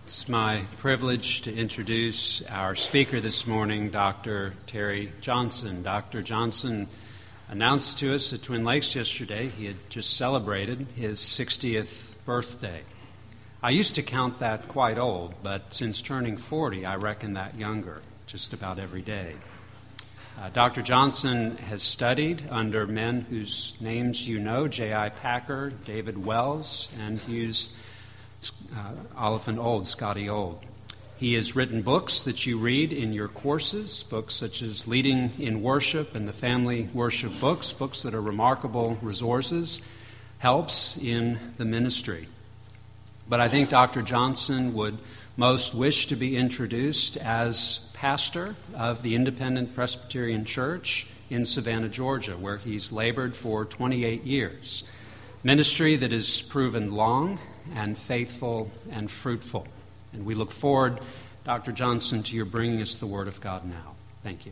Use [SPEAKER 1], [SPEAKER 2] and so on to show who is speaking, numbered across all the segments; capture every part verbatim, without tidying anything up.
[SPEAKER 1] It's my privilege to introduce our speaker this morning, Doctor Terry Johnson. Doctor Johnson announced to us at Twin Lakes yesterday he had just celebrated his sixtieth birthday. I used to count that quite old, but since turning forty, I reckon that younger, just about every day. Uh, Doctor Johnson has studied under men whose names you know, J I Packer, David Wells, and Hughes Uh, Oliphant Old, Scotty Old. He has written books that you read in your courses, books such as Leading in Worship and the Family Worship Books, books that are remarkable resources, helps in the ministry. But I think Doctor Johnson would most wish to be introduced as pastor of the Independent Presbyterian Church in Savannah, Georgia, where he's labored for twenty-eight years. Ministry that is proven long and faithful and fruitful. And we look forward, Doctor Johnson, to your bringing us the Word of God now. Thank you.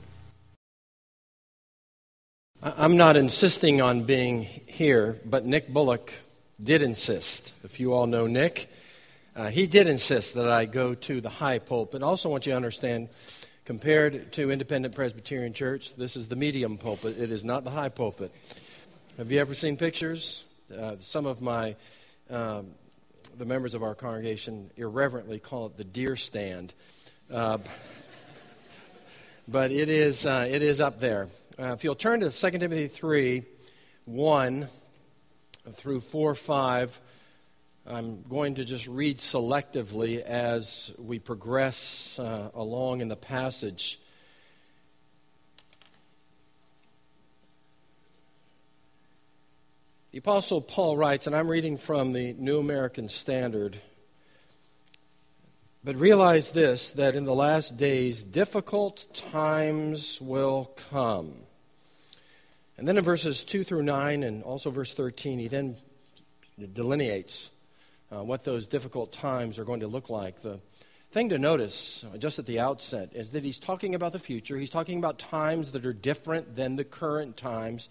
[SPEAKER 2] I'm not insisting on being here, but Nick Bullock did insist. If you all know Nick, uh, he did insist that I go to the high pulpit. I also want you to understand, compared to Independent Presbyterian Church, this is the medium pulpit. It is not the high pulpit. Have you ever seen pictures? Uh, some of my... Um, the members of our congregation irreverently call it the deer stand. Uh, but it is uh, it is up there. Uh, if you'll turn to Second Timothy three, one through four, five, I'm going to just read selectively as we progress uh, along in the passage. The Apostle Paul writes, and I'm reading from the New American Standard, but realize this, that in the last days difficult times will come. And then in verses two through nine and also verse thirteen, he then delineates uh, what those difficult times are going to look like. The thing to notice uh, just at the outset is that he's talking about the future. He's talking about times that are different than the current times.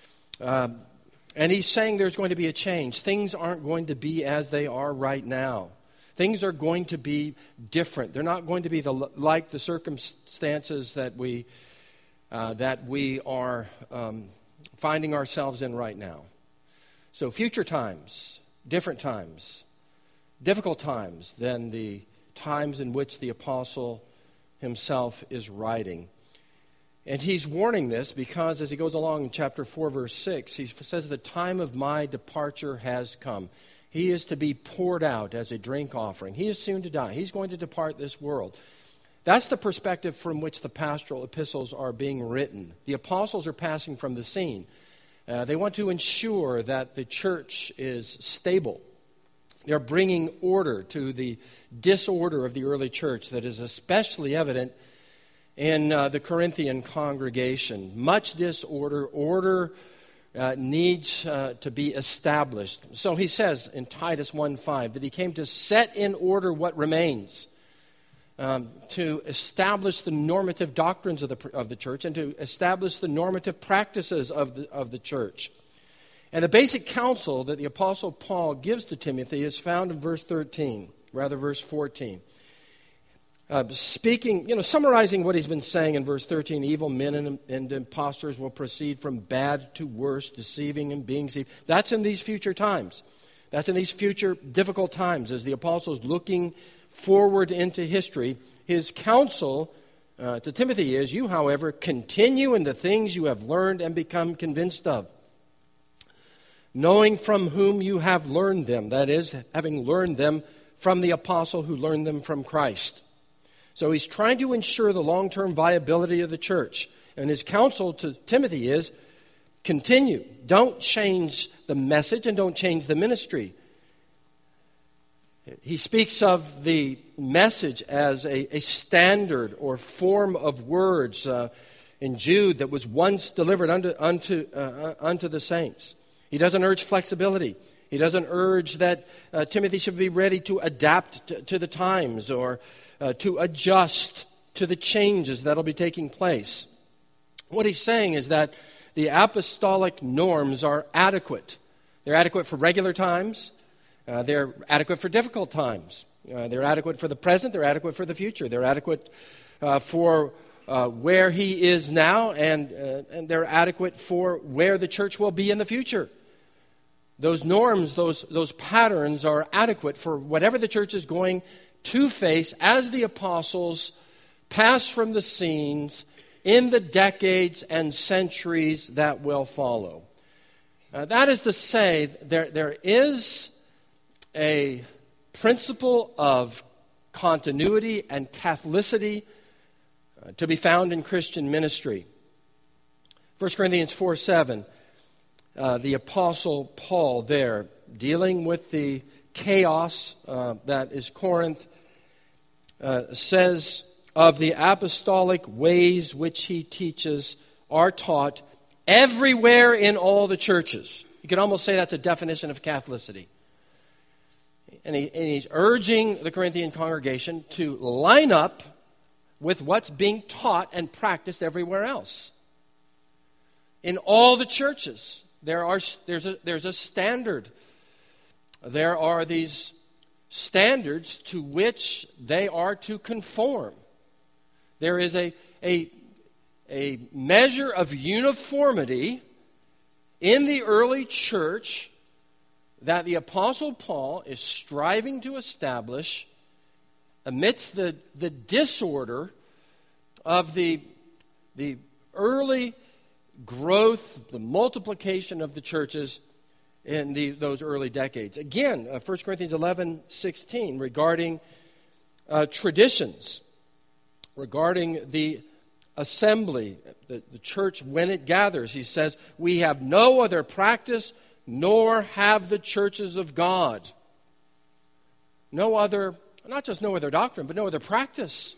[SPEAKER 2] Um, And he's saying there's going to be a change. Things aren't going to be as they are right now. Things are going to be different. They're not going to be the, like the circumstances that we uh, that we are um, finding ourselves in right now. So future times, different times, difficult times than the times in which the apostle himself is writing. And he's warning this because as he goes along in chapter four, verse six, he says, the time of my departure has come. He is to be poured out as a drink offering. He is soon to die. He's going to depart this world. That's the perspective from which the pastoral epistles are being written. The apostles are passing from the scene. Uh, they want to ensure that the church is stable. They're bringing order to the disorder of the early church that is especially evident in uh, the Corinthian congregation. Much disorder, order uh, needs uh, to be established. So he says in Titus one five that he came to set in order what remains, um, to establish the normative doctrines of the of the church and to establish the normative practices of the of the church. And the basic counsel that the Apostle Paul gives to Timothy is found in verse thirteen, rather verse fourteen. Uh, speaking, you know, summarizing what he's been saying in verse thirteen, evil men and, and impostors will proceed from bad to worse, deceiving and being deceived. That's in these future times. That's in these future difficult times. As the apostle's looking forward into history, his counsel uh, to Timothy is, you, however, continue in the things you have learned and become convinced of, knowing from whom you have learned them. That is, having learned them from the apostle who learned them from Christ. So he's trying to ensure the long-term viability of the church. And his counsel to Timothy is, continue. Don't change the message and don't change the ministry. He speaks of the message as a, a standard or form of words uh, in Jude that was once delivered unto, unto, uh, unto the saints. He doesn't urge flexibility. He doesn't urge that uh, Timothy should be ready to adapt to, to the times or Uh, to adjust to the changes that will be taking place. What he's saying is that the apostolic norms are adequate. They're adequate for regular times. Uh, they're adequate for difficult times. Uh, they're adequate for the present. They're adequate for the future. They're adequate uh, for uh, where he is now, and, uh, and they're adequate for where the church will be in the future. Those norms, those, those patterns are adequate for whatever the church is going to face as the apostles pass from the scenes in the decades and centuries that will follow. Uh, that is to say, there, there is a principle of continuity and Catholicity uh, to be found in Christian ministry. First Corinthians four seven, uh, the Apostle Paul there, dealing with the chaos uh, that is Corinth, uh, says of the apostolic ways which he teaches are taught everywhere in all the churches. You could almost say that's a definition of Catholicity. And, he, and he's urging the Corinthian congregation to line up with what's being taught and practiced everywhere else. In all the churches, there are there's a, there's a standard. There are these standards to which they are to conform. There is a, a, a measure of uniformity in the early church that the Apostle Paul is striving to establish amidst the, the disorder of the, the early growth, the multiplication of the churches in the, those early decades. Again, uh, First Corinthians eleven sixteen, regarding uh, traditions, regarding the assembly, the, the church when it gathers, he says, we have no other practice, nor have the churches of God. No other, not just no other doctrine, but no other practice.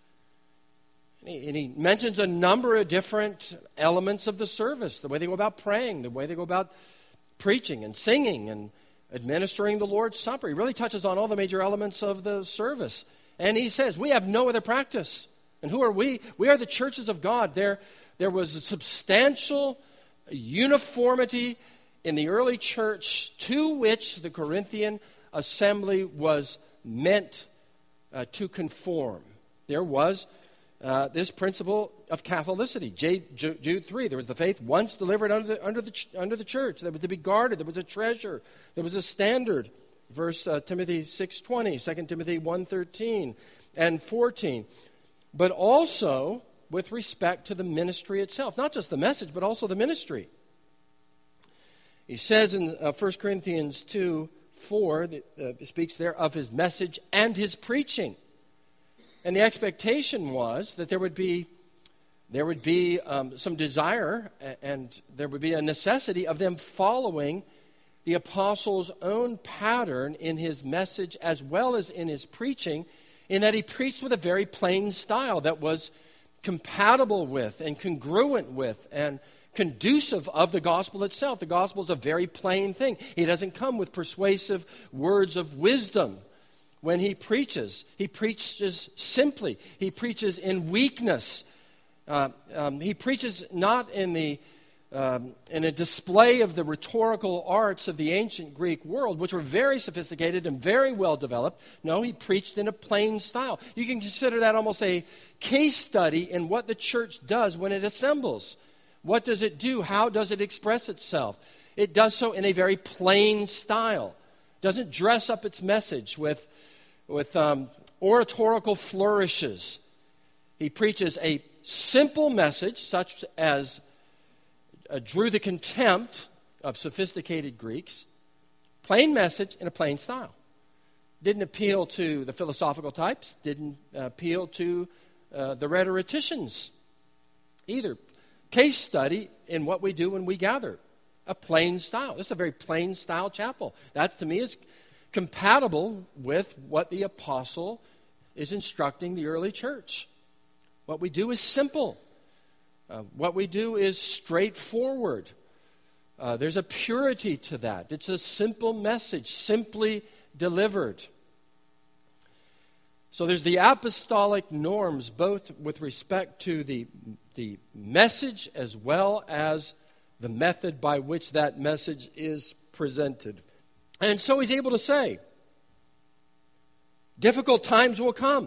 [SPEAKER 2] And he, and he mentions a number of different elements of the service, the way they go about praying, the way they go about preaching and singing and administering the Lord's Supper. He really touches on all the major elements of the service. And he says, we have no other practice. And who are we? We are the churches of God. There, there was a substantial uniformity in the early church to which the Corinthian assembly was meant uh, to conform. There was uh, this principle of Catholicity. J, J, Jude three, there was the faith once delivered under the, under, the, under the church. That was to be guarded. There was a treasure. There was a standard. Verse uh, Timothy six twenty, Second Timothy one thirteen and fourteen. But also with respect to the ministry itself. Not just the message, but also the ministry. He says in uh, First Corinthians two four, that, uh, speaks there of his message and his preaching. And the expectation was that there would be, there would be um, some desire and there would be a necessity of them following the apostle's own pattern in his message as well as in his preaching, in that he preached with a very plain style that was compatible with and congruent with and conducive of the gospel itself. The gospel is a very plain thing. He doesn't come with persuasive words of wisdom when he preaches. He preaches simply. He preaches in weakness. Uh, um, he preaches not in the um, in a display of the rhetorical arts of the ancient Greek world, which were very sophisticated and very well developed. No, he preached in a plain style. You can consider that almost a case study in what the church does when it assembles. What does it do? How does it express itself? It does so in a very plain style. It doesn't dress up its message with, with um, oratorical flourishes. He preaches a simple message, such as uh, drew the contempt of sophisticated Greeks. Plain message in a plain style. Didn't appeal to the philosophical types. Didn't uh, appeal to uh, the rhetoricians either. Case study in what we do when we gather. A plain style. This is a very plain style chapel. That, to me, is compatible with what the apostle is instructing the early church. What we do is simple. Uh, what we do is straightforward. Uh, there's a purity to that. It's a simple message, simply delivered. So there's the apostolic norms, both with respect to the, the message as well as the method by which that message is presented. And so he's able to say, Difficult times will come.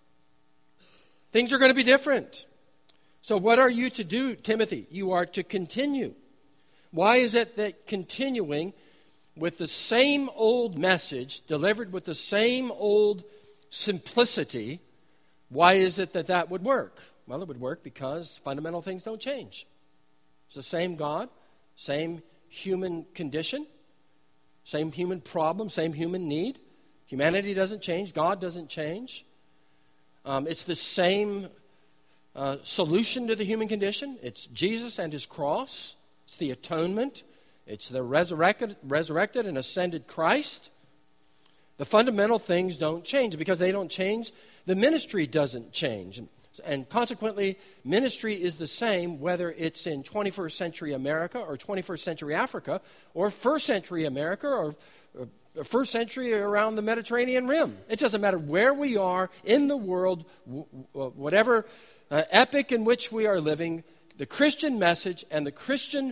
[SPEAKER 2] Things are going to be different. So what are you to do, Timothy? You are to continue. Why is it that continuing with the same old message, delivered with the same old simplicity, why is it that that would work? Well, it would work because fundamental things don't change. It's the same God, same human condition, same human problem, same human need. Humanity doesn't change. God doesn't change. Um, it's the same uh, solution to the human condition. It's Jesus and his cross. It's the atonement. It's the resurrected, resurrected and ascended Christ. The fundamental things don't change. Because they don't change, the ministry doesn't change. And consequently, ministry is the same whether it's in twenty-first century America or twenty-first century Africa or first century America or, or first century around the Mediterranean rim. It doesn't matter where we are in the world, whatever uh, epoch in which we are living, the Christian message and the Christian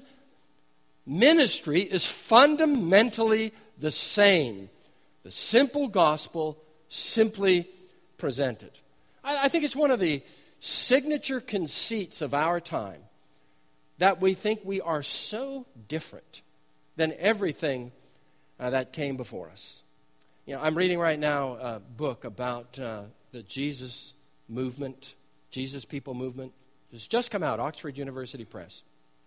[SPEAKER 2] ministry is fundamentally the same. The simple gospel simply presented. I think it's one of the signature conceits of our time that we think we are so different than everything uh, that came before us. You know, I'm reading right now a book about uh, the Jesus movement, Jesus People movement. It's just come out, Oxford University Press.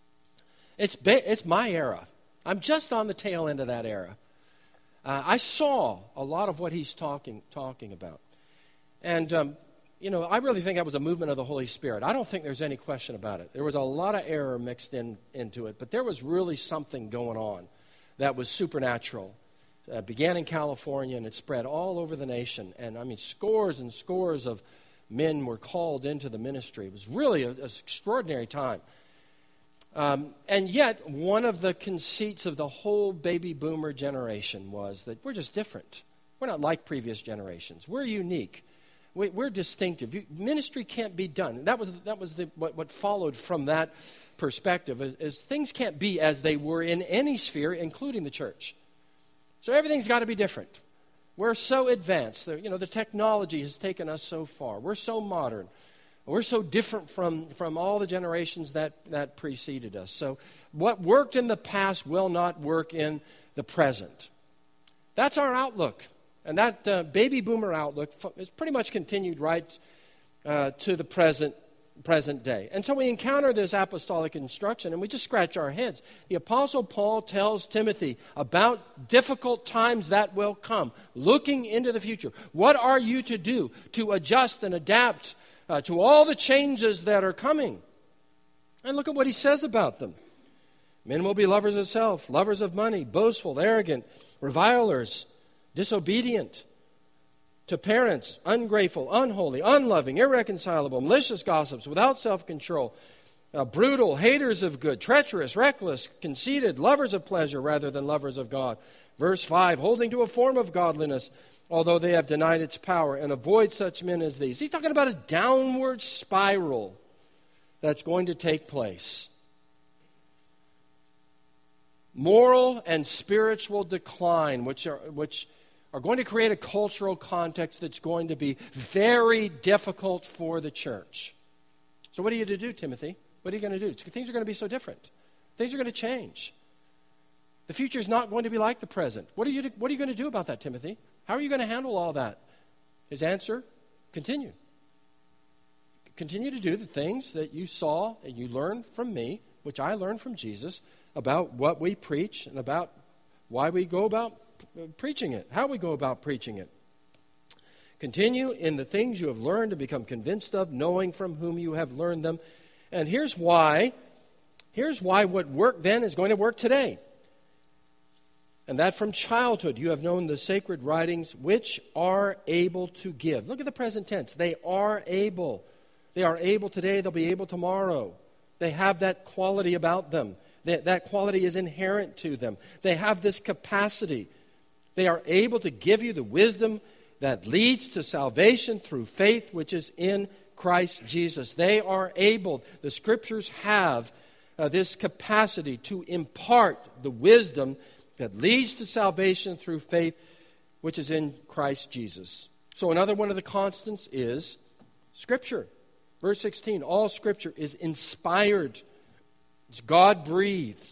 [SPEAKER 2] It's ba- it's my era. I'm just on the tail end of that era. Uh, I saw a lot of what he's talking talking about, and. Um, You know, I really think that was a movement of the Holy Spirit. I don't think there's any question about it. There was a lot of error mixed in into it, but there was really something going on that was supernatural. It began in California and it spread all over the nation. And, I mean, scores and scores of men were called into the ministry. It was really an extraordinary time. Um, and yet, one of the conceits of the whole baby boomer generation was that we're just different. We're not like previous generations. We're unique. We're distinctive. Ministry can't be done. That was that was the, what, what followed from that perspective. Is, is things can't be as they were in any sphere, including the church. So everything's got to be different. We're so advanced. The, you know, the technology has taken us so far. We're so modern. We're so different from, from all the generations that, that preceded us. So what worked in the past will not work in the present. That's our outlook. And that uh, baby boomer outlook is pretty much continued right uh, to the present present day. And so we encounter this apostolic instruction and we just scratch our heads. The Apostle Paul tells Timothy about difficult times that will come, looking into the future. What are you to do to adjust and adapt uh, to all the changes that are coming? And look at what he says about them. Men will be lovers of self, lovers of money, boastful, arrogant, revilers, disobedient to parents, ungrateful, unholy, unloving, irreconcilable, malicious gossips, without self-control, uh, brutal, haters of good, treacherous, reckless, conceited, lovers of pleasure rather than lovers of God. Verse five, holding to a form of godliness, although they have denied its power, and avoid such men as these. He's talking about a downward spiral that's going to take place. Moral and spiritual decline, which are which are going to create a cultural context that's going to be very difficult for the church. So what are you to do, Timothy? What are you going to do? Things are going to be so different. Things are going to change. The future is not going to be like the present. What are you to, what are you going to do about that, Timothy? How are you going to handle all that? His answer, continue. Continue to do the things that you saw and you learned from me, which I learned from Jesus, about what we preach and about why we go about preaching it, how we go about preaching it. Continue in the things you have learned and become convinced of, knowing from whom you have learned them. And here's why, here's why what worked then is going to work today. And that from childhood you have known the sacred writings which are able to give. Look at the present tense. They are able. They are able today, they'll be able tomorrow. They have that quality about them. That, that quality is inherent to them. They have this capacity. They are able to give you the wisdom that leads to salvation through faith, which is in Christ Jesus. They are able, the Scriptures have uh, this capacity to impart the wisdom that leads to salvation through faith, which is in Christ Jesus. So another one of the constants is Scripture. Verse sixteen, all Scripture is inspired. It's God-breathed.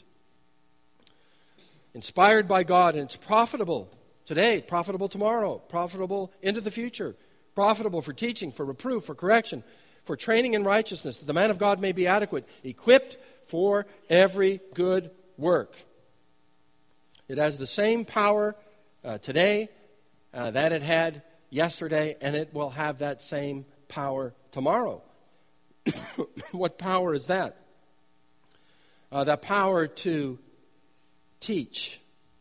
[SPEAKER 2] Inspired by God, and it's profitable today, profitable tomorrow, profitable into the future, profitable for teaching, for reproof, for correction, for training in righteousness, that the man of God may be adequate, equipped for every good work. It has the same power uh, today uh, that it had yesterday, and it will have that same power tomorrow. What power is that? Uh, that power to teach,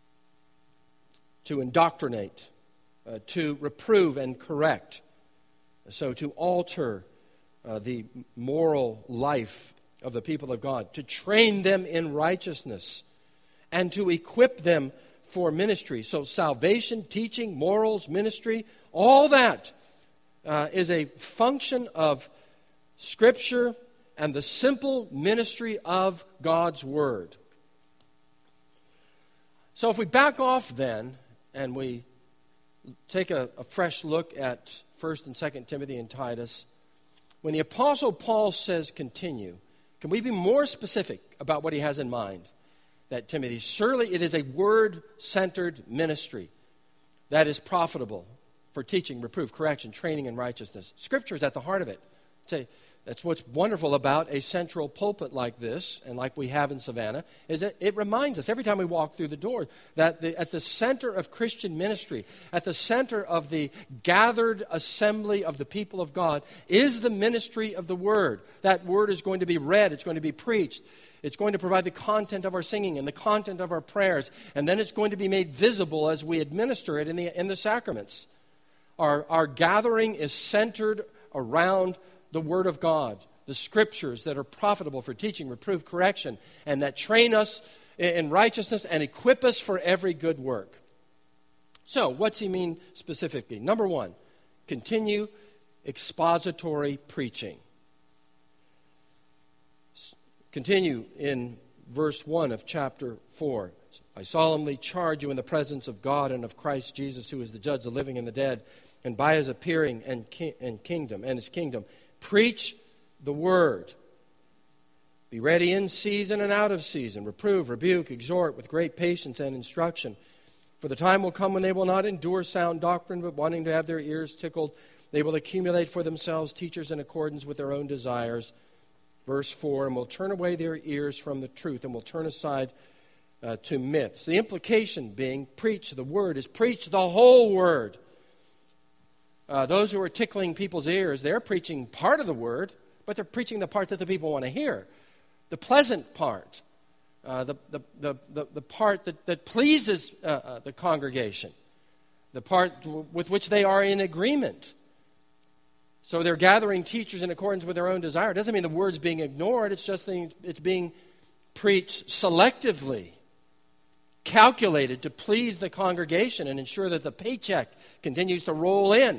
[SPEAKER 2] to indoctrinate, uh, to reprove and correct, so to alter uh, the moral life of the people of God, to train them in righteousness, and to equip them for ministry. So salvation, teaching, morals, ministry, all that uh, is a function of Scripture and the simple ministry of God's Word. So if we back off then, and we take a, a fresh look at First and Second Timothy and Titus, when the Apostle Paul says continue, can we be more specific about what he has in mind? That Timothy, surely it is a word-centered ministry that is profitable for teaching, reproof, correction, training in righteousness. Scripture is at the heart of it. Say, that's what's wonderful about a central pulpit like this, and like we have in Savannah, is that it reminds us every time we walk through the door that the, at the center of Christian ministry, at the center of the gathered assembly of the people of God, is the ministry of the Word. That Word is going to be read, it's going to be preached, it's going to provide the content of our singing and the content of our prayers, and then it's going to be made visible as we administer it in the, in the sacraments. Our, our gathering is centered around the Word of God, the Scriptures that are profitable for teaching, reproof, correction, and that train us in righteousness and equip us for every good work. So, what's he mean specifically? Number one, continue expository preaching. Continue in verse one of chapter four. I solemnly charge you in the presence of God and of Christ Jesus, who is the judge of the living and the dead, and by his appearing and, ki- and kingdom and his kingdom, preach the word. Be ready in season and out of season. Reprove, rebuke, exhort with great patience and instruction. For the time will come when they will not endure sound doctrine, but wanting to have their ears tickled, they will accumulate for themselves teachers in accordance with their own desires. Verse four, and will turn away their ears from the truth and will turn aside uh, to myths. The implication being, preach the word, is preach the whole word. Uh, those who are tickling people's ears, they're preaching part of the word, but they're preaching the part that the people want to hear. The pleasant part, uh, the, the, the, the, the part that, that pleases uh, uh, the congregation, the part w- with which they are in agreement. So they're gathering teachers in accordance with their own desire. It doesn't mean the word's being ignored, it's just the, it's being preached selectively, calculated to please the congregation and ensure that the paycheck continues to roll in.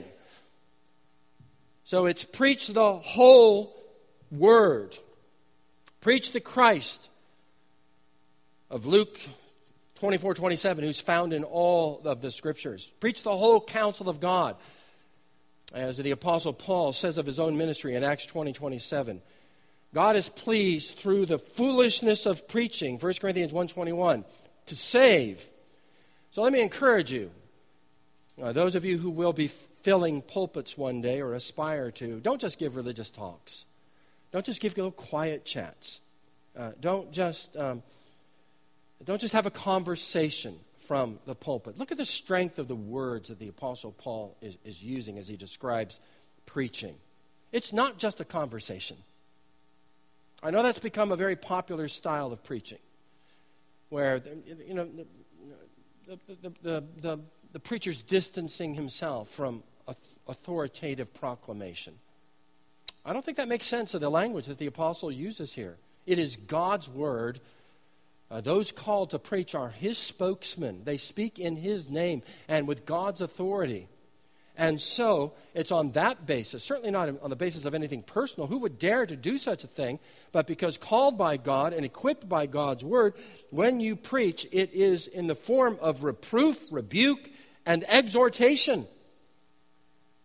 [SPEAKER 2] So it's preach the whole word. Preach the Christ of Luke twenty-four twenty-seven, who's found in all of the Scriptures. Preach the whole counsel of God. As the Apostle Paul says of his own ministry in Acts twenty twenty-seven, God is pleased through the foolishness of preaching, First Corinthians one twenty-one, to save. So let me encourage you, uh, those of you who will be filling pulpits one day or aspire to, don't just give religious talks. Don't just give little quiet chats. Uh, don't just um, don't just have a conversation from the pulpit. Look at the strength of the words that the Apostle Paul is, is using as he describes preaching. It's not just a conversation. I know that's become a very popular style of preaching, where you know the the the, the, the preacher's distancing himself from authoritative proclamation. I don't think that makes sense of the language that the apostle uses here. It is God's word. Uh, those called to preach are his spokesmen. They speak in his name and with God's authority. And so it's on that basis, certainly not on the basis of anything personal. Who would dare to do such a thing? But because called by God and equipped by God's word, when you preach, it is in the form of reproof, rebuke, and exhortation.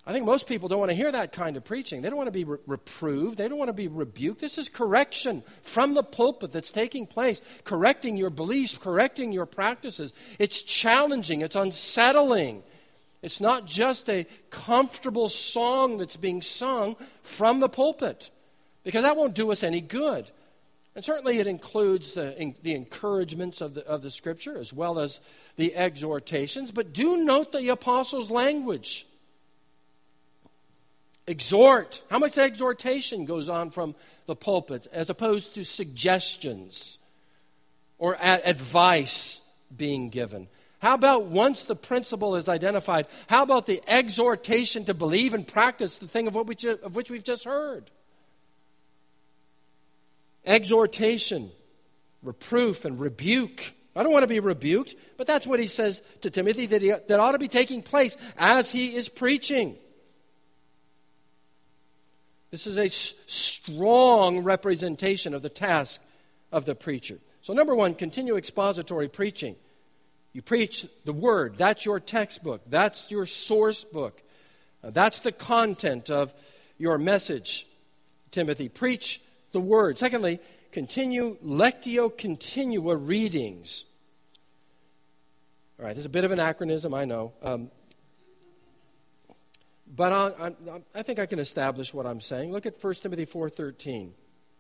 [SPEAKER 2] I think most people don't want to hear that kind of preaching. They don't want to be re- reproved. They don't want to be rebuked. This is correction from the pulpit that's taking place, correcting your beliefs, correcting your practices. It's challenging. It's unsettling. It's not just a comfortable song that's being sung from the pulpit, because that won't do us any good. And certainly it includes the, in, the encouragements of the, of the Scripture as well as the exhortations. But do note the apostles' language. Exhort. How much exhortation goes on from the pulpit as opposed to suggestions or a- advice being given? How about once the principle is identified, how about the exhortation to believe and practice the thing of, what we ju- of which we've just heard? Exhortation, reproof, and rebuke. I don't want to be rebuked, but that's what he says to Timothy that, he, that ought to be taking place as he is preaching. This is a s- strong representation of the task of the preacher. So number one, continue expository preaching. You preach the Word. That's your textbook. That's your source book. Uh, that's the content of your message, Timothy. Preach the Word. Secondly, continue lectio continua readings. All right, this is a bit of an anachronism, I know. Um, But I, I, I think I can establish what I'm saying. Look at First Timothy four thirteen.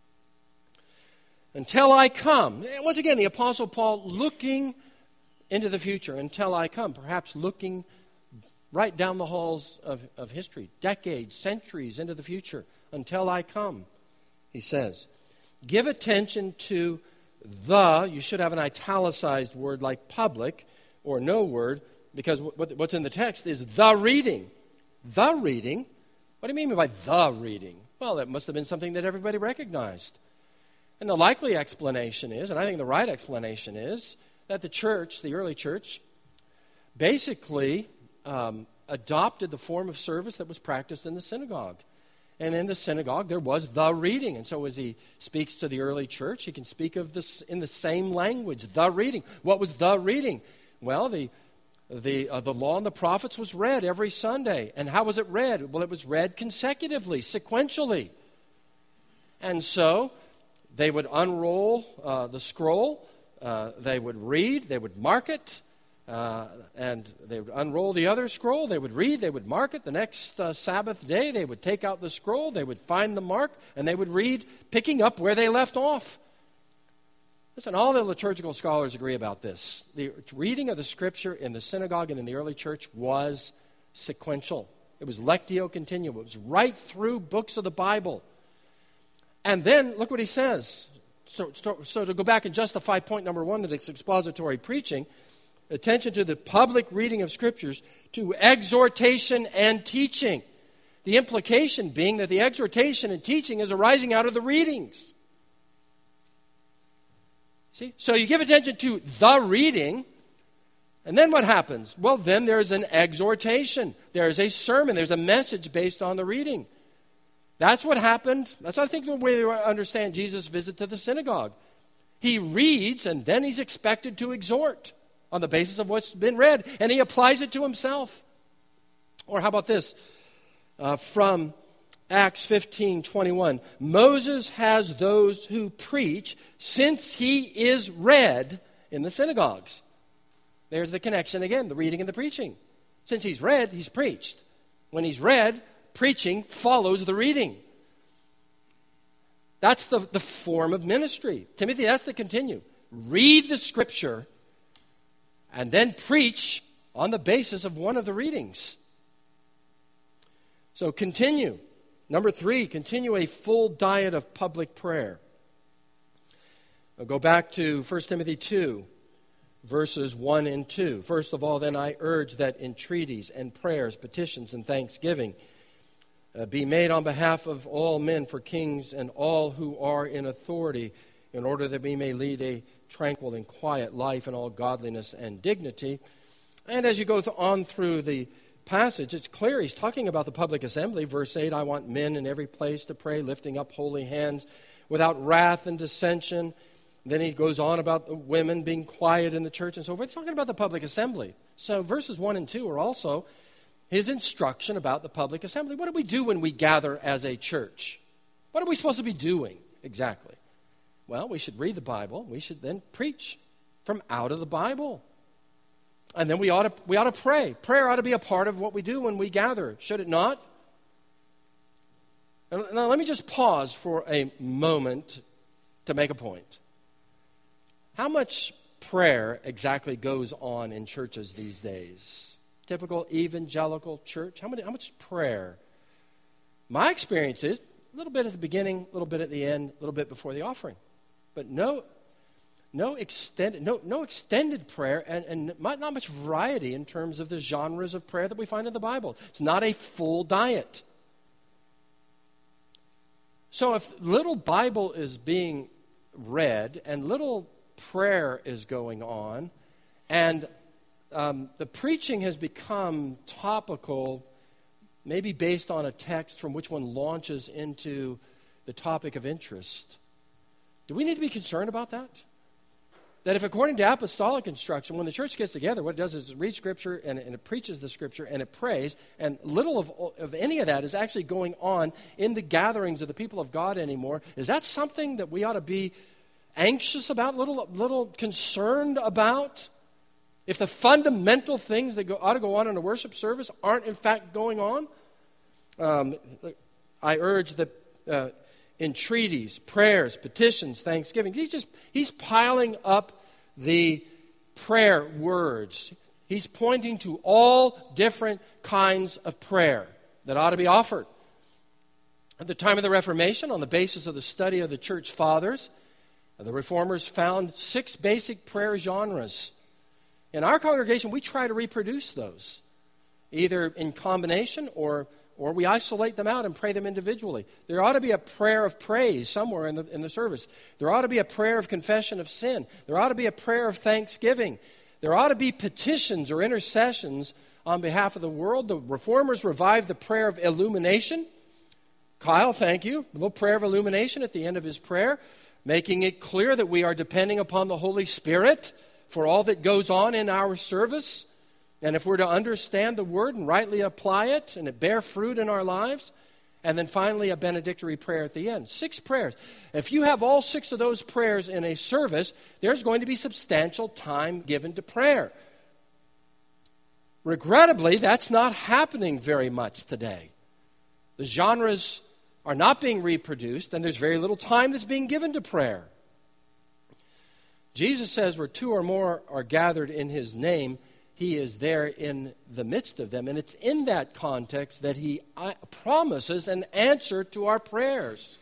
[SPEAKER 2] Until I come. Once again, the Apostle Paul looking into the future. Until I come. Perhaps looking right down the halls of, of history. Decades, centuries into the future. Until I come, he says. Give attention to the, you should have an italicized word like public or no word, because what, what's in the text is the reading. The reading? What do you mean by the reading? Well, that must have been something that everybody recognized. And the likely explanation is, and I think the right explanation is, that the church, the early church, basically um, adopted the form of service that was practiced in the synagogue. And in the synagogue, there was the reading. And so as he speaks to the early church, he can speak of this in the same language, the reading. What was the reading? Well, the The, uh, the law and the prophets was read every Sunday. And how was it read? Well, it was read consecutively, sequentially. And so they would unroll uh, the scroll, uh, they would read, they would mark it, uh, and they would unroll the other scroll, they would read, they would mark it. The next uh, Sabbath day, they would take out the scroll, they would find the mark, and they would read, picking up where they left off. Listen, all the liturgical scholars agree about this. The reading of the Scripture in the synagogue and in the early church was sequential. It was lectio continua. It was right through books of the Bible. And then, look what he says. So, so, so to go back and justify point number one, that it's expository preaching, attention to the public reading of Scriptures, to exhortation and teaching. The implication being that the exhortation and teaching is arising out of the readings. See? So you give attention to the reading, and then what happens? Well, then there's an exhortation. There's a sermon. There's a message based on the reading. That's what happened. That's, I think, the way to understand Jesus' visit to the synagogue. He reads, and then he's expected to exhort on the basis of what's been read, and he applies it to himself. Or how about this? Uh, from Acts fifteen twenty-one. Moses has those who preach since he is read in the synagogues. There's the connection again, the reading and the preaching. Since he's read, he's preached. When he's read, preaching follows the reading. That's the, the form of ministry. Timothy, that's the continue. Read the Scripture and then preach on the basis of one of the readings. So continue. Number three, continue a full diet of public prayer. I'll go back to First Timothy two, verses one and two. First of all, then I urge that entreaties and prayers, petitions and thanksgiving uh, be made on behalf of all men for kings and all who are in authority, in order that we may lead a tranquil and quiet life in all godliness and dignity. And as you go th- on through the passage, it's clear he's talking about the public assembly. Verse eight, I want men in every place to pray, lifting up holy hands without wrath and dissension. Then he goes on about the women being quiet in the church and so forth. He's talking about the public assembly. So verses one and two are also his instruction about the public assembly. What do we do when we gather as a church? What are we supposed to be doing exactly? Well, we should read the Bible. We should then preach from out of the Bible. And then we ought to we ought to pray. Prayer ought to be a part of what we do when we gather, should it not? Now, let me just pause for a moment to make a point. How much prayer exactly goes on in churches these days? Typical evangelical church, how, many, how much prayer? My experience is a little bit at the beginning, a little bit at the end, a little bit before the offering. But no no extended, no, no extended prayer and, and not much variety in terms of the genres of prayer that we find in the Bible. It's not a full diet. So if little Bible is being read and little prayer is going on, and um, the preaching has become topical, maybe based on a text from which one launches into the topic of interest, do we need to be concerned about that? That if according to apostolic instruction, when the church gets together, what it does is it reads Scripture and, and it preaches the Scripture and it prays, and little of, of any of that is actually going on in the gatherings of the people of God anymore. Is that something that we ought to be anxious about, little, little concerned about? If the fundamental things that go, ought to go on in a worship service aren't in fact going on? Um, I urge that uh, entreaties, prayers, petitions, thanksgiving, he's just, he's piling up the prayer words. He's pointing to all different kinds of prayer that ought to be offered. At the time of the Reformation, on the basis of the study of the church fathers, the Reformers found six basic prayer genres. In our congregation, we try to reproduce those, either in combination or or we isolate them out and pray them individually. There ought to be a prayer of praise somewhere in the, in the service. There ought to be a prayer of confession of sin. There ought to be a prayer of thanksgiving. There ought to be petitions or intercessions on behalf of the world. The Reformers revived the prayer of illumination. Kyle, thank you. A little prayer of illumination at the end of his prayer, making it clear that we are depending upon the Holy Spirit for all that goes on in our service. And if we're to understand the Word and rightly apply it and it bear fruit in our lives, and then finally a benedictory prayer at the end. Six prayers. If you have all six of those prayers in a service, there's going to be substantial time given to prayer. Regrettably, that's not happening very much today. The genres are not being reproduced, and there's very little time that's being given to prayer. Jesus says where two or more are gathered in His name, He is there in the midst of them. And it's in that context that He promises an answer to our prayers.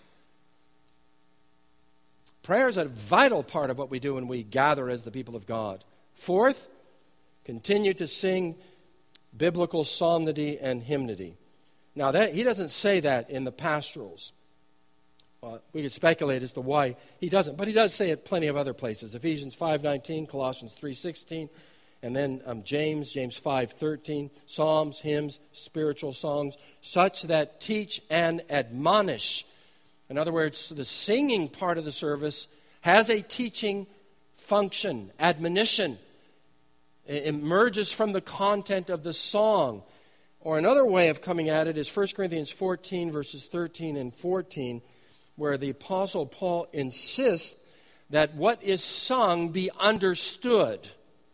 [SPEAKER 2] Prayer is a vital part of what we do when we gather as the people of God. Fourth, continue to sing biblical psalmody and hymnody. Now, that, he doesn't say that in the pastorals. Uh, we could speculate as to why he doesn't, but he does say it plenty of other places. Ephesians five nineteen, Colossians three sixteen. And then um, James, James five thirteen, psalms, hymns, spiritual songs, such that teach and admonish. In other words, the singing part of the service has a teaching function, admonition. It emerges from the content of the song. Or another way of coming at it is First Corinthians fourteen, verses thirteen and fourteen, where the Apostle Paul insists that what is sung be understood.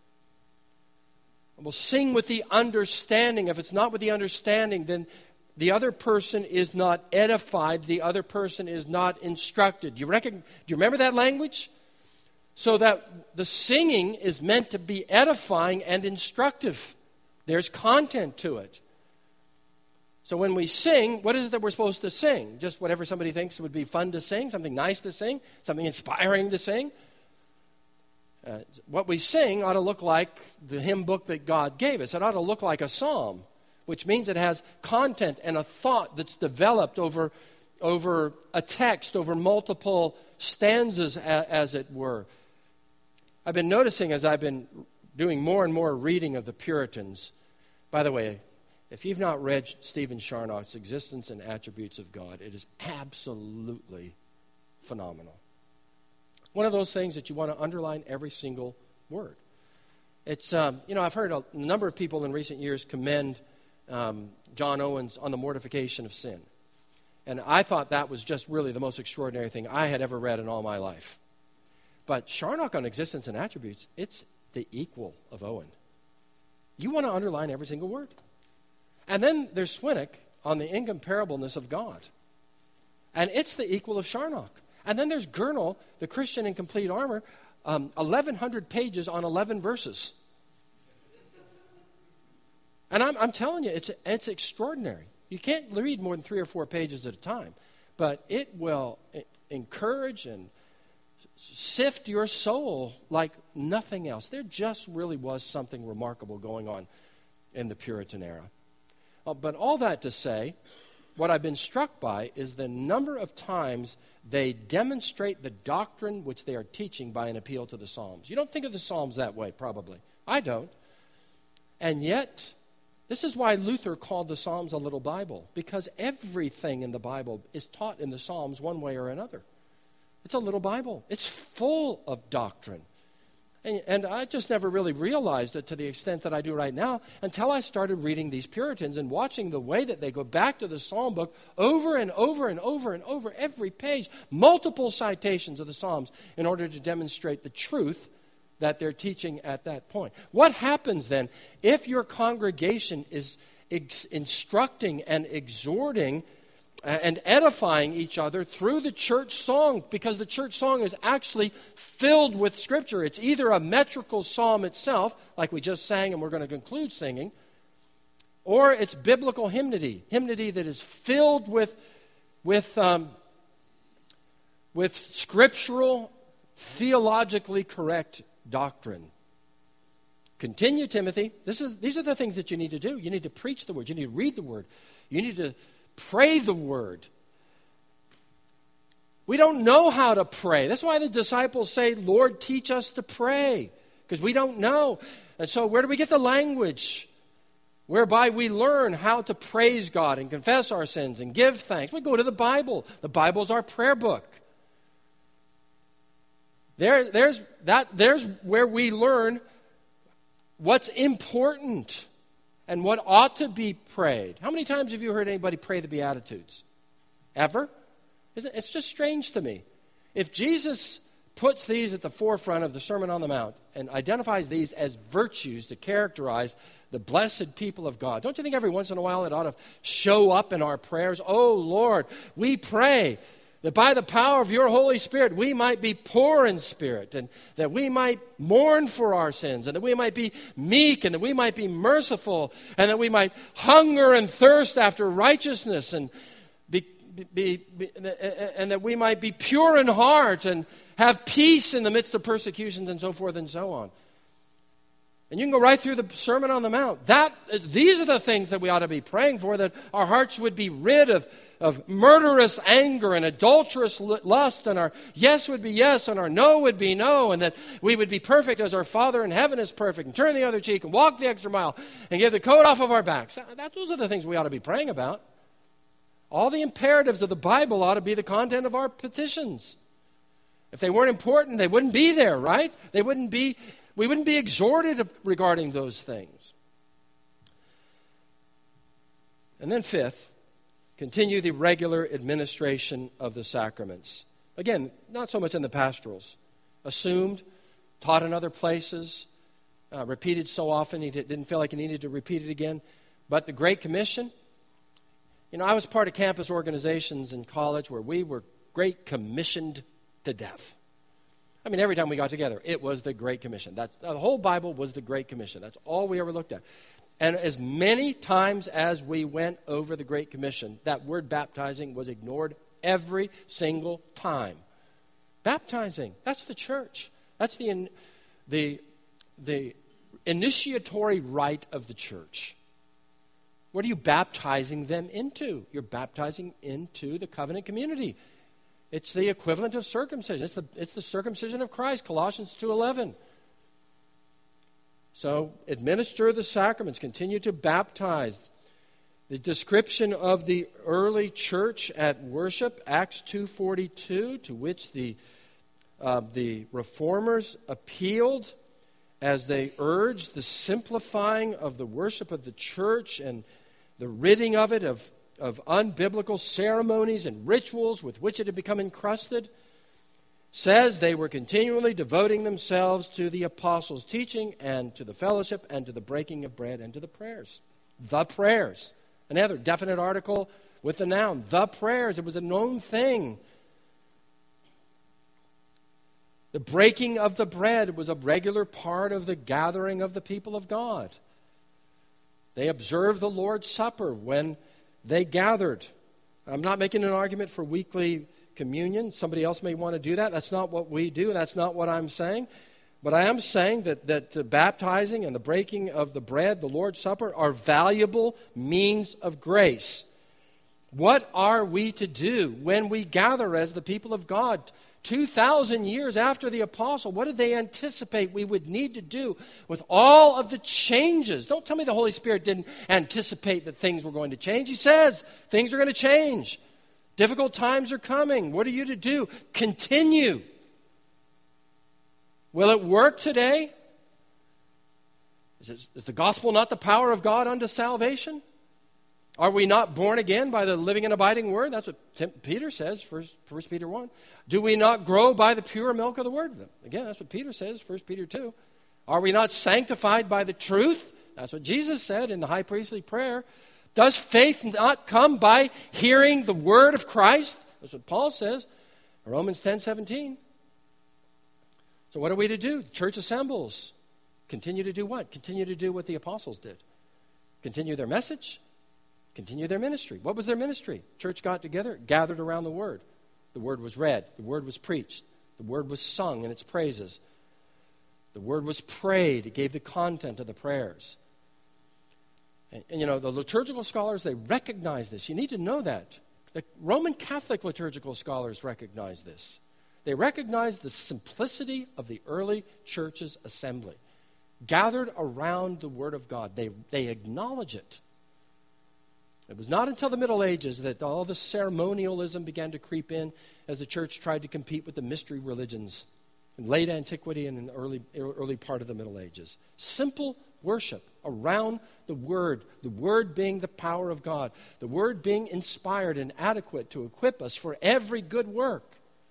[SPEAKER 2] We'll sing with the understanding. If it's not with the understanding, then the other person is not edified. The other person is not instructed. Do you, reckon, do you remember that language? So that the singing is meant to be edifying and instructive. There's content to it. So when we sing, what is it that we're supposed to sing? Just whatever somebody thinks would be fun to sing, something nice to sing, something inspiring to sing? Uh, what we sing ought to look like the hymn book that God gave us. It ought to look like a psalm, which means it has content and a thought that's developed over, over a text, over multiple stanzas, a, as it were. I've been noticing as I've been doing more and more reading of the Puritans. By the way, if you've not read Stephen Charnock's Existence and Attributes of God, it is absolutely phenomenal. One of those things that you want to underline every single word. It's, um, you know, I've heard a number of people in recent years commend um, John Owen's On the Mortification of Sin. And I thought that was just really the most extraordinary thing I had ever read in all my life. But Charnock on Existence and Attributes, it's the equal of Owen. You want to underline every single word. And then there's Swinnock on the incomparableness of God. And it's the equal of Charnock. And then there's Gurnall, the Christian in Complete Armor, um, eleven hundred pages on eleven verses. And I'm, I'm telling you, it's, it's extraordinary. You can't read more than three or four pages at a time. But it will encourage and sift your soul like nothing else. There just really was something remarkable going on in the Puritan era. Uh, but all that to say, what I've been struck by is the number of times they demonstrate the doctrine which they are teaching by an appeal to the Psalms. You don't think of the Psalms that way, probably. I don't. And yet, this is why Luther called the Psalms a little Bible, because everything in the Bible is taught in the Psalms one way or another. It's a little Bible. It's full of doctrine. And, and I just never really realized it to the extent that I do right now until I started reading these Puritans and watching the way that they go back to the Psalm book over and over and over and over every page, multiple citations of the Psalms in order to demonstrate the truth that they're teaching at that point. What happens then if your congregation is ex- instructing and exhorting and edifying each other through the church song, because the church song is actually filled with Scripture? It's either a metrical psalm itself, like we just sang and we're going to conclude singing, or it's biblical hymnody, hymnody that is filled with, with, um, with scriptural, theologically correct doctrine. Continue, Timothy. This is, these are the things that you need to do. You need to preach the Word. You need to read the Word. You need to pray the Word. We don't know how to pray. That's why the disciples say, Lord, teach us to pray, because we don't know. And so where do we get the language whereby we learn how to praise God and confess our sins and give thanks? We go to the Bible. The Bible's our prayer book. There, there's, that, there's where we learn what's important and what ought to be prayed. How many times have you heard anybody pray the Beatitudes? Ever? Isn't it? It's just strange to me. If Jesus puts these at the forefront of the Sermon on the Mount and identifies these as virtues to characterize the blessed people of God, don't you think every once in a while it ought to show up in our prayers? Oh, Lord, we pray that by the power of your Holy Spirit we might be poor in spirit, and that we might mourn for our sins, and that we might be meek, and that we might be merciful, and that we might hunger and thirst after righteousness, and be, be, be, and that we might be pure in heart and have peace in the midst of persecutions, and so forth and so on. And you can go right through the Sermon on the Mount. That, these are the things that we ought to be praying for, that our hearts would be rid of, of murderous anger and adulterous lust, and our yes would be yes and our no would be no, and that we would be perfect as our Father in heaven is perfect, and turn the other cheek and walk the extra mile and give the coat off of our backs. That, those are the things we ought to be praying about. All the imperatives of the Bible ought to be the content of our petitions. If they weren't important, they wouldn't be there, right? They wouldn't be... We wouldn't be exhorted regarding those things. And then fifth, continue the regular administration of the sacraments. Again, not so much in the pastorals. Assumed, taught in other places, uh, repeated so often he didn't feel like he needed to repeat it again. But the Great Commission, you know, I was part of campus organizations in college where we were Great Commissioned to death. I mean, every time we got together, it was the Great Commission. That's, the whole Bible was the Great Commission. That's all we ever looked at. And as many times as we went over the Great Commission, that word baptizing was ignored every single time. Baptizing, that's the church. That's the, the, the initiatory rite of the church. What are you baptizing them into? You're baptizing into the covenant community. It's the equivalent of circumcision. It's the, it's the circumcision of Christ, Colossians two eleven. So administer the sacraments, continue to baptize. The description of the early church at worship, Acts two forty-two, to which the, uh, the reformers appealed as they urged the simplifying of the worship of the church and, the ridding of it of, of unbiblical ceremonies and rituals with which it had become encrusted, says they were continually devoting themselves to the apostles' teaching and to the fellowship and to the breaking of bread and to the prayers. The prayers. Another definite article with the noun, the prayers. It was a known thing. The breaking of the bread was a regular part of the gathering of the people of God. They observed the Lord's Supper when they gathered. I'm not making an argument for weekly communion. Somebody else may want to do that. That's not what we do. That's not what I'm saying. But I am saying that, that uh, baptizing and the breaking of the bread, the Lord's Supper, are valuable means of grace. What are we to do when we gather as the people of God? two thousand years after the apostle, what did they anticipate we would need to do with all of the changes? Don't tell me the Holy Spirit didn't anticipate that things were going to change. He says things are going to change. Difficult times are coming. What are you to do? Continue. Will it work today? Is, it, is the gospel not the power of God unto salvation? Are we not born again by the living and abiding word? That's what Peter says, First Peter one. Do we not grow by the pure milk of the word? Again, that's what Peter says, First Peter two. Are we not sanctified by the truth? That's what Jesus said in the high priestly prayer. Does faith not come by hearing the word of Christ? That's what Paul says, Romans ten seventeen. So what are we to do? The church assembles. Continue to do what? Continue to do what the apostles did. Continue their message. Continue their ministry. What was their ministry? Church got together, gathered around the word. The word was read. The word was preached. The word was sung in its praises. The word was prayed. It gave the content of the prayers. And, and you know, the liturgical scholars, they recognize this. You need to know that. The Roman Catholic liturgical scholars recognize this. They recognize the simplicity of the early church's assembly. Gathered around the word of God. They, they acknowledge it. It was not until the Middle Ages that all the ceremonialism began to creep in as the church tried to compete with the mystery religions in late antiquity and in the early, early part of the Middle Ages. Simple worship around the Word, the Word being the power of God, the Word being inspired and adequate to equip us for every good work.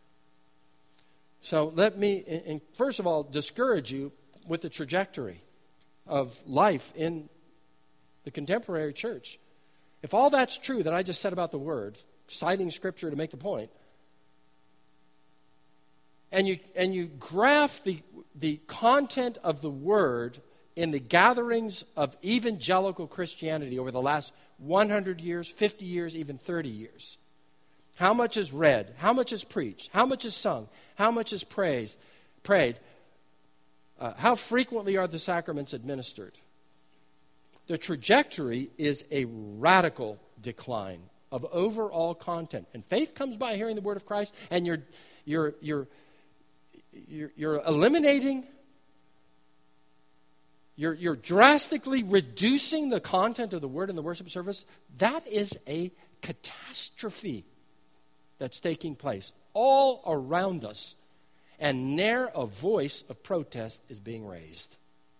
[SPEAKER 2] So let me, first of all, discourage you with the trajectory of life in the contemporary church. If all that's true that I just said about the Word, citing Scripture to make the point, and you and you graph the, the content of the Word in the gatherings of evangelical Christianity over the last one hundred years, fifty years, even thirty years, how much is read? How much is preached? How much is sung? How much is praised, prayed? Uh, how frequently are the sacraments administered? The trajectory is a radical decline of overall content. And faith comes by hearing the word of Christ, and you're you're you're you're, you're eliminating, you're you're drastically reducing the content of the word in the worship service. That is a catastrophe that's taking place all around us, and ne'er a voice of protest is being raised.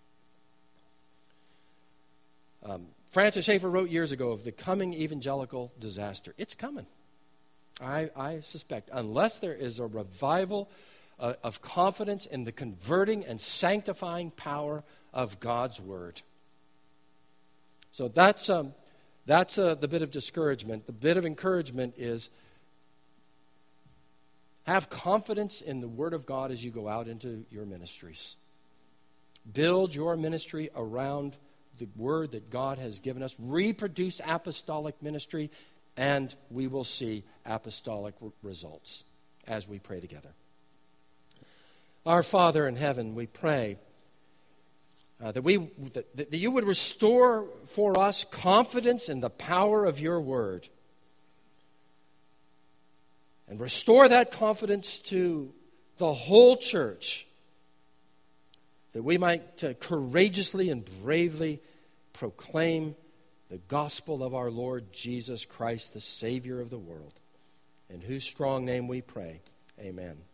[SPEAKER 2] Um, Francis Schaeffer wrote years ago of the coming evangelical disaster. It's coming. I, I suspect, unless there is a revival uh, of confidence in the converting and sanctifying power of God's Word. So that's um, that's uh, the bit of discouragement. The bit of encouragement is have confidence in the Word of God as you go out into your ministries. Build your ministry around the word that God has given us. Reproduce apostolic ministry, and we will see apostolic r- results as we pray together. Our Father in heaven, we pray uh, that we that, that you would restore for us confidence in the power of your word, and restore that confidence to the whole church, that we might uh, courageously and bravely proclaim the gospel of our Lord Jesus Christ, the Savior of the world, in whose strong name we pray. Amen.